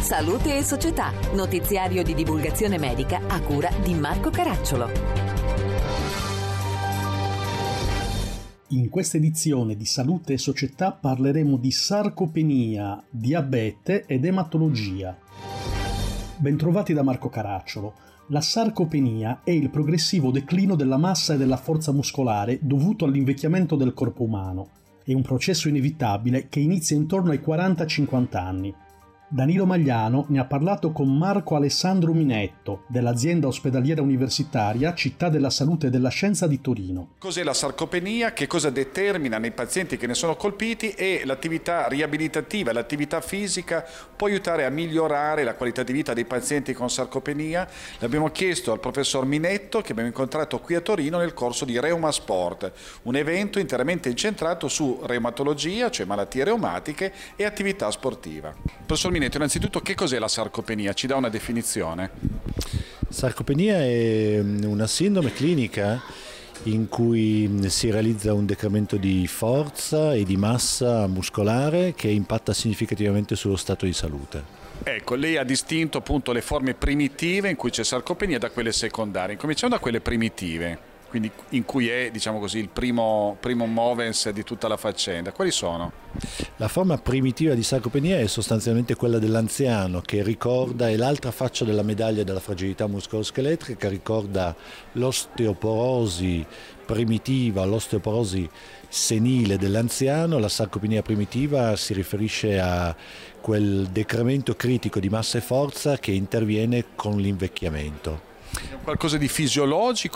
Salute e Società, notiziario di divulgazione medica a cura di Marco Caracciolo. In questa edizione di Salute e Società parleremo di sarcopenia, diabete ed ematologia. Bentrovati da Marco Caracciolo. La sarcopenia è il progressivo declino della massa e della forza muscolare dovuto all'invecchiamento del corpo umano. È un processo inevitabile che inizia intorno ai 40-50 anni. Danilo Magliano ne ha parlato con Marco Alessandro Minetto, dell'azienda ospedaliera universitaria Città della Salute e della Scienza di Torino. Cos'è la sarcopenia? Che cosa determina nei pazienti che ne sono colpiti? E l'attività riabilitativa, l'attività fisica può aiutare a migliorare la qualità di vita dei pazienti con sarcopenia? L'abbiamo chiesto al professor Minetto, che abbiamo incontrato qui a Torino nel corso di Reumasport, un evento interamente incentrato su reumatologia, cioè malattie reumatiche, e attività sportiva. Professor Minetto, innanzitutto, che cos'è la sarcopenia? Ci dà una definizione? Sarcopenia è una sindrome clinica in cui si realizza un decremento di forza e di massa muscolare che impatta significativamente sullo stato di salute. Ecco, lei ha distinto appunto le forme primitive in cui c'è sarcopenia da quelle secondarie. Cominciamo da quelle primitive, quindi in cui è, diciamo così, il primo movens di tutta la faccenda. Quali sono? La forma primitiva di sarcopenia è sostanzialmente quella dell'anziano, che ricorda, è l'altra faccia della medaglia della fragilità muscoloscheletrica, che ricorda l'osteoporosi primitiva, l'osteoporosi senile dell'anziano. La sarcopenia primitiva si riferisce a quel decremento critico di massa e forza che interviene con l'invecchiamento. È qualcosa di fisiologico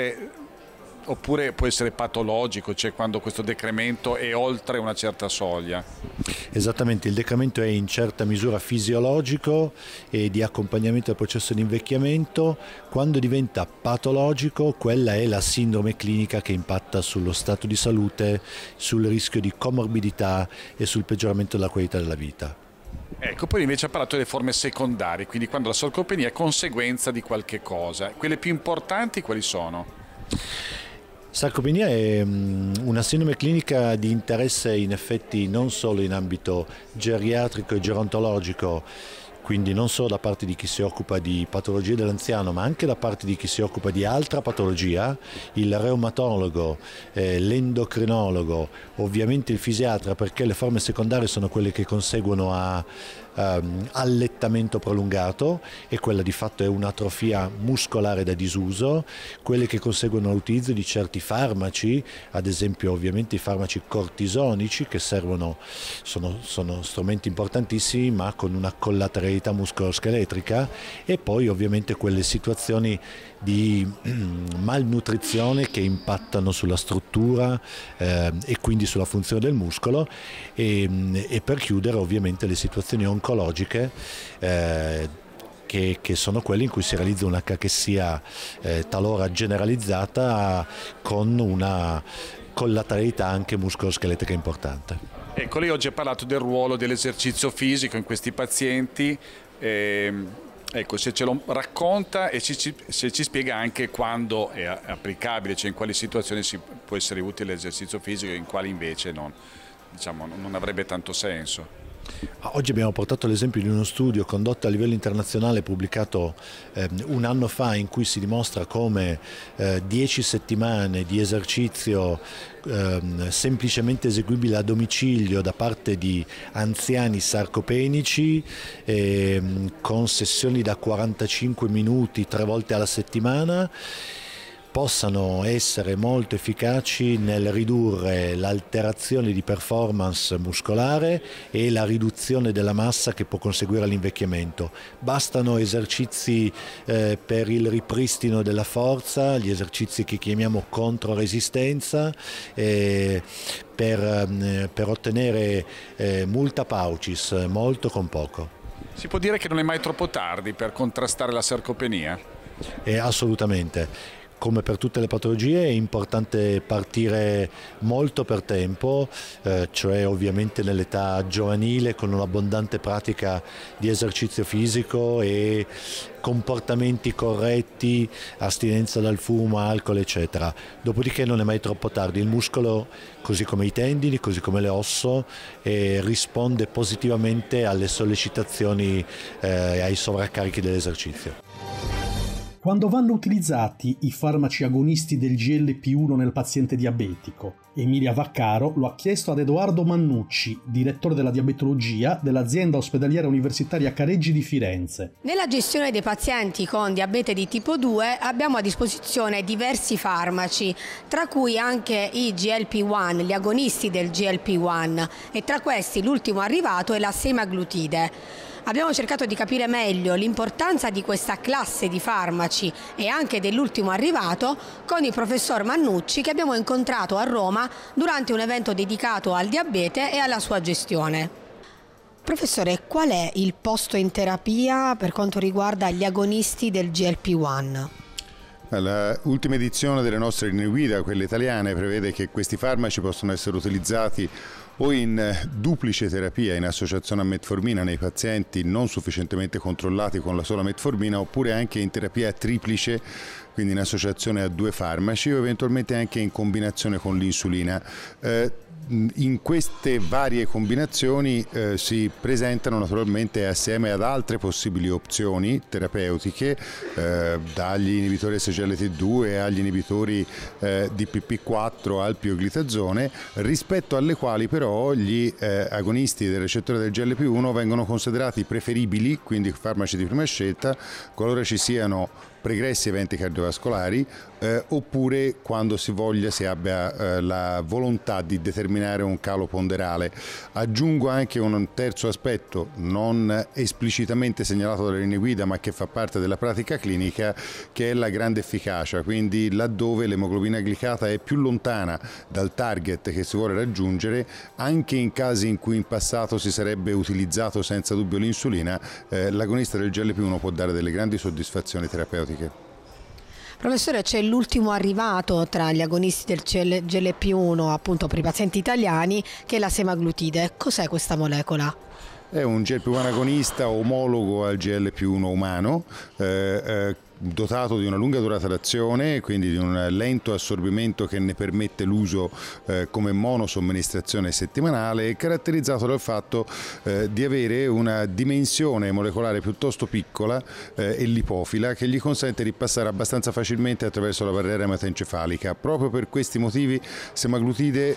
oppure può essere patologico, cioè quando questo decremento è oltre una certa soglia? Esattamente, il decremento è in certa misura fisiologico e di accompagnamento al processo di invecchiamento. Quando diventa patologico, quella è la sindrome clinica che impatta sullo stato di salute, sul rischio di comorbidità e sul peggioramento della qualità della vita. Ecco, poi invece ha parlato delle forme secondarie, quindi quando la sarcopenia è conseguenza di qualche cosa. Quelle più importanti quali sono? Sarcopenia è una sindrome clinica di interesse in effetti non solo in ambito geriatrico e gerontologico, quindi non solo da parte di chi si occupa di patologie dell'anziano, ma anche da parte di chi si occupa di altra patologia, il reumatologo, l'endocrinologo, ovviamente il fisiatra, perché le forme secondarie sono quelle che conseguono a allettamento prolungato, e quella di fatto è un'atrofia muscolare da disuso, quelle che conseguono all'utilizzo di certi farmaci, ad esempio ovviamente i farmaci cortisonici, che sono strumenti importantissimi ma con una collateralità muscoloscheletrica, e poi ovviamente quelle situazioni di malnutrizione che impattano sulla struttura e quindi sulla funzione del muscolo, e per chiudere ovviamente le situazioni oncologiche che sono quelle in cui si realizza una cachessia talora generalizzata con una collateralità anche muscoloscheletrica importante. Ecco, lei oggi ha parlato del ruolo dell'esercizio fisico in questi pazienti. Ecco, se ce lo racconta e se ci spiega anche quando è applicabile, cioè in quali situazioni può essere utile l'esercizio fisico e in quali invece non avrebbe tanto senso. Oggi abbiamo portato l'esempio di uno studio condotto a livello internazionale, pubblicato un anno fa, in cui si dimostra come 10 settimane di esercizio semplicemente eseguibile a domicilio da parte di anziani sarcopenici, con sessioni da 45 minuti 3 volte alla settimana, possano essere molto efficaci nel ridurre l'alterazione di performance muscolare e la riduzione della massa che può conseguire all'invecchiamento. Bastano esercizi per il ripristino della forza, gli esercizi che chiamiamo controresistenza, per ottenere multa paucis, molto con poco. Si può dire che non è mai troppo tardi per contrastare la sarcopenia? Assolutamente. come per tutte le patologie è importante partire molto per tempo, cioè ovviamente nell'età giovanile, con un'abbondante pratica di esercizio fisico e comportamenti corretti, astinenza dal fumo, alcol, eccetera. Dopodiché non è mai troppo tardi, il muscolo, così come i tendini, così come le ossa, risponde positivamente alle sollecitazioni e ai sovraccarichi dell'esercizio. Quando vanno utilizzati i farmaci agonisti del GLP-1 nel paziente diabetico? Emilia Vaccaro lo ha chiesto ad Edoardo Mannucci, direttore della diabetologia dell'azienda ospedaliera universitaria Careggi di Firenze. Nella gestione dei pazienti con diabete di tipo 2 abbiamo a disposizione diversi farmaci, tra cui anche i GLP-1, gli agonisti del GLP-1, e tra questi l'ultimo arrivato è la semaglutide. Abbiamo cercato di capire meglio l'importanza di questa classe di farmaci e anche dell'ultimo arrivato con il professor Mannucci, che abbiamo incontrato a Roma durante un evento dedicato al diabete e alla sua gestione. Professore, qual è il posto in terapia per quanto riguarda gli agonisti del GLP-1? L'ultima edizione delle nostre linee guida, quelle italiane, prevede che questi farmaci possono essere utilizzati o in duplice terapia in associazione a metformina nei pazienti non sufficientemente controllati con la sola metformina, oppure anche in terapia triplice, quindi in associazione a 2 farmaci, o eventualmente anche in combinazione con l'insulina. In queste varie combinazioni si presentano naturalmente assieme ad altre possibili opzioni terapeutiche, dagli inibitori SGLT2 agli inibitori di PP4 al pioglitazone, rispetto alle quali però gli agonisti del recettore del GLP-1 vengono considerati preferibili, quindi farmaci di prima scelta, qualora ci siano pregressi eventi cardiovascolari, oppure quando si abbia la volontà di determinare un calo ponderale. Aggiungo anche un terzo aspetto non esplicitamente segnalato dalle linee guida, ma che fa parte della pratica clinica, che è la grande efficacia, quindi laddove l'emoglobina glicata è più lontana dal target che si vuole raggiungere, anche in casi in cui in passato si sarebbe utilizzato senza dubbio l'insulina, l'agonista del GLP-1 può dare delle grandi soddisfazioni terapeutiche. Professore, c'è l'ultimo arrivato tra gli agonisti del GLP-1, appunto per i pazienti italiani, che è la semaglutide. Cos'è questa molecola? È un GLP-1 agonista omologo al GLP-1 umano, dotato di una lunga durata d'azione, quindi di un lento assorbimento che ne permette l'uso come monosomministrazione settimanale, e caratterizzato dal fatto di avere una dimensione molecolare piuttosto piccola e lipofila, che gli consente di passare abbastanza facilmente attraverso la barriera ematoencefalica. Proprio per questi motivi semaglutide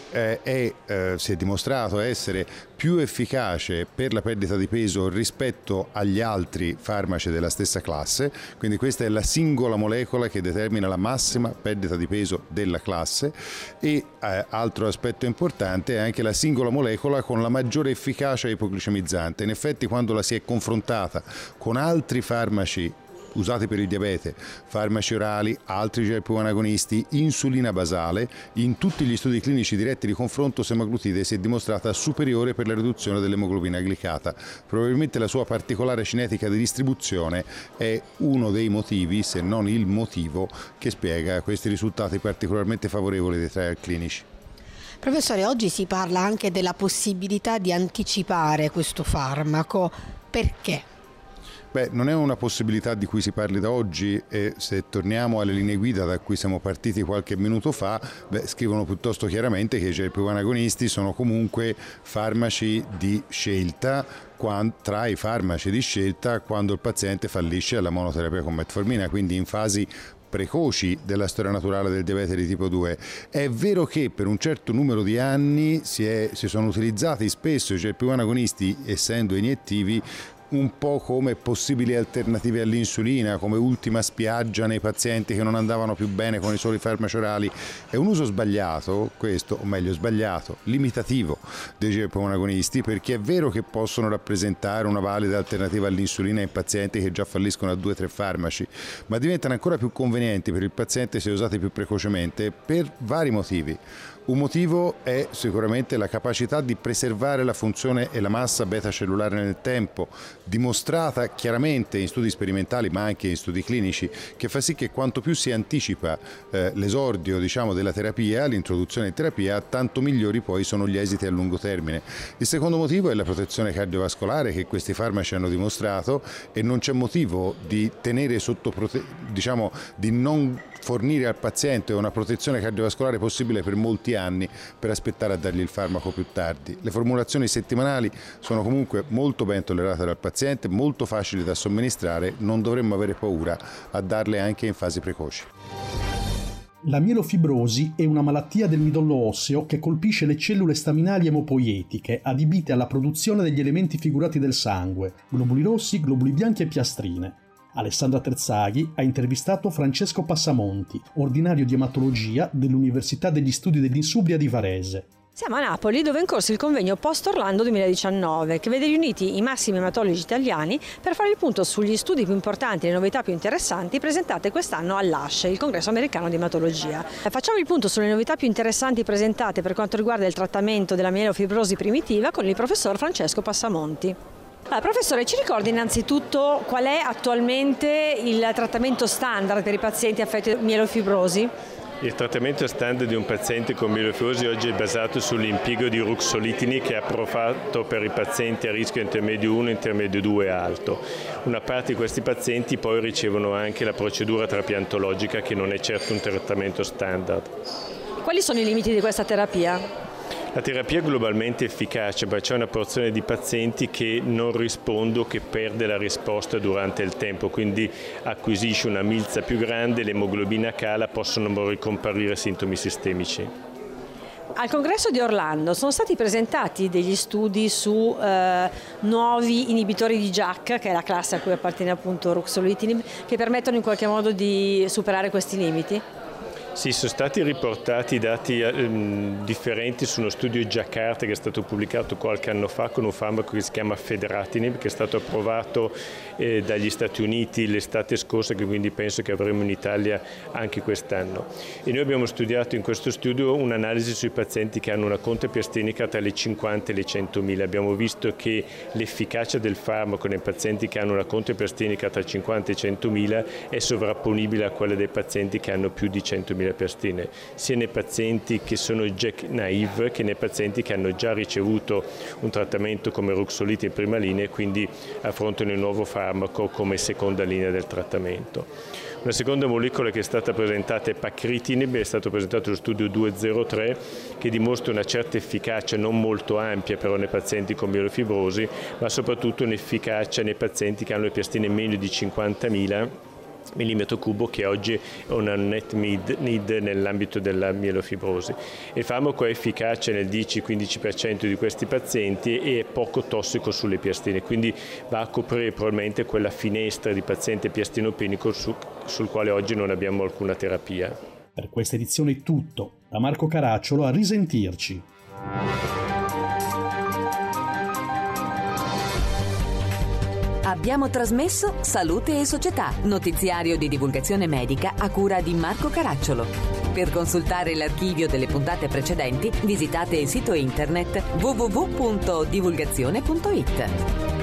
si è dimostrato essere più efficace per la perdita di peso rispetto agli altri farmaci della stessa classe, quindi questa è la singola molecola che determina la massima perdita di peso della classe, e altro aspetto importante è anche la singola molecola con la maggiore efficacia ipoglicemizzante. In effetti, quando la si è confrontata con altri farmaci usati per il diabete, farmaci orali, altri GLP-1 agonisti, insulina basale, in tutti gli studi clinici diretti di confronto semaglutide si è dimostrata superiore per la riduzione dell'emoglobina glicata. Probabilmente la sua particolare cinetica di distribuzione è uno dei motivi, se non il motivo, che spiega questi risultati particolarmente favorevoli dei trial clinici. Professore, oggi si parla anche della possibilità di anticipare questo farmaco. Perché? Non è una possibilità di cui si parli da oggi, e se torniamo alle linee guida da cui siamo partiti qualche minuto fa, scrivono piuttosto chiaramente che i GLP-1 agonisti sono comunque farmaci di scelta, tra i farmaci di scelta quando il paziente fallisce alla monoterapia con metformina, quindi in fasi precoci della storia naturale del diabete di tipo 2. È vero che per un certo numero di anni si sono utilizzati spesso i GLP-1 agonisti, essendo iniettivi, un po' come possibili alternative all'insulina, come ultima spiaggia nei pazienti che non andavano più bene con i soli farmaci orali. È un uso sbagliato questo, o meglio sbagliato, limitativo dei GLP-1 agonisti, perché è vero che possono rappresentare una valida alternativa all'insulina in pazienti che già falliscono a 2-3 farmaci, ma diventano ancora più convenienti per il paziente se usati più precocemente per vari motivi. Un motivo è sicuramente la capacità di preservare la funzione e la massa beta cellulare nel tempo, dimostrata chiaramente in studi sperimentali ma anche in studi clinici, che fa sì che quanto più si anticipa l'esordio della terapia, l'introduzione in terapia, tanto migliori poi sono gli esiti a lungo termine. Il secondo motivo è la protezione cardiovascolare che questi farmaci hanno dimostrato, e non c'è motivo di tenere di non fornire al paziente una protezione cardiovascolare possibile per molti anni per aspettare a dargli il farmaco più tardi. Le formulazioni settimanali sono comunque molto ben tollerate dal paziente, molto facili da somministrare, non dovremmo avere paura a darle anche in fasi precoci. La mielofibrosi è una malattia del midollo osseo che colpisce le cellule staminali emopoietiche adibite alla produzione degli elementi figurati del sangue, globuli rossi, globuli bianchi e piastrine. Alessandra Terzaghi ha intervistato Francesco Passamonti, ordinario di ematologia dell'Università degli Studi dell'Insubria di Varese. Siamo a Napoli, dove è in corso il convegno Post Orlando 2019, che vede riuniti i massimi ematologi italiani per fare il punto sugli studi più importanti e le novità più interessanti presentate quest'anno all'ASH, il Congresso Americano di Ematologia. Facciamo il punto sulle novità più interessanti presentate per quanto riguarda il trattamento della mielofibrosi primitiva con il professor Francesco Passamonti. Professore, ci ricordi innanzitutto qual è attualmente il trattamento standard per i pazienti affetti da mielofibrosi? Il trattamento standard di un paziente con mielofibrosi oggi è basato sull'impiego di ruxolitinib, che è approvato per i pazienti a rischio intermedio 1 e intermedio 2 alto. Una parte di questi pazienti poi ricevono anche la procedura trapiantologica, che non è certo un trattamento standard. Quali sono i limiti di questa terapia? La terapia è globalmente efficace, ma c'è una porzione di pazienti che non risponde o che perde la risposta durante il tempo, quindi acquisisce una milza più grande, l'emoglobina cala, possono ricomparire sintomi sistemici. Al congresso di Orlando sono stati presentati degli studi su nuovi inibitori di JAK, che è la classe a cui appartiene appunto ruxolitinib, che permettono in qualche modo di superare questi limiti? Sì, sono stati riportati dati differenti su uno studio Jakarta che è stato pubblicato qualche anno fa con un farmaco che si chiama Fedratinib, che è stato approvato dagli Stati Uniti l'estate scorsa, che quindi penso che avremo in Italia anche quest'anno. E noi abbiamo studiato in questo studio un'analisi sui pazienti che hanno una conte piastrinica tra le 50 e le 100.000. Abbiamo visto che l'efficacia del farmaco nei pazienti che hanno una conte piastrinica tra 50 e 100.000 è sovrapponibile a quella dei pazienti che hanno più di 100.000 piastrine, sia nei pazienti che sono JAK naive che nei pazienti che hanno già ricevuto un trattamento come ruxolitinib in prima linea e quindi affrontano il nuovo farmaco come seconda linea del trattamento. Una seconda molecola che è stata presentata è pacritinib, è stato presentato lo studio 203, che dimostra una certa efficacia non molto ampia però nei pazienti con mielofibrosi, ma soprattutto un'efficacia nei pazienti che hanno le piastrine meno di 50.000 millimetro cubo, che oggi è una net need nell'ambito della mielofibrosi. Il farmaco è efficace nel 10-15% di questi pazienti e è poco tossico sulle piastrine, quindi va a coprire probabilmente quella finestra di paziente piastrinopenico sul quale oggi non abbiamo alcuna terapia. Per questa edizione è tutto. Da Marco Caracciolo, a risentirci. Abbiamo trasmesso Salute e Società, notiziario di divulgazione medica a cura di Marco Caracciolo. Per consultare l'archivio delle puntate precedenti, visitate il sito internet www.divulgazione.it.